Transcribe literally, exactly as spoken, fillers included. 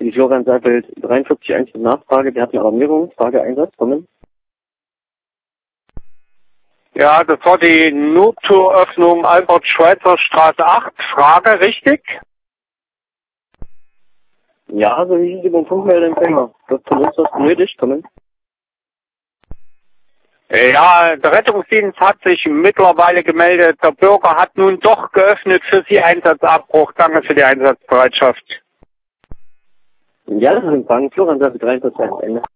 Die Florian Seifeld dreiundvierzig eins Nachfrage, wir hatten Alarmierung, Frage Einsatz, kommen. Ja, das war die Nottüröffnung Albert-Schweitzer Straße acht. Frage, richtig? Ja, so hieß es über den Funkmeldeempfänger. Wird von uns was benötigt, kommen. Ja, der Rettungsdienst hat sich mittlerweile gemeldet. Der Bürger hat nun doch geöffnet für Sie Einsatzabbruch. Danke für die Einsatzbereitschaft. Ja, das ist Empfang, Florian Seifeld dreiundvierzig eins Ende.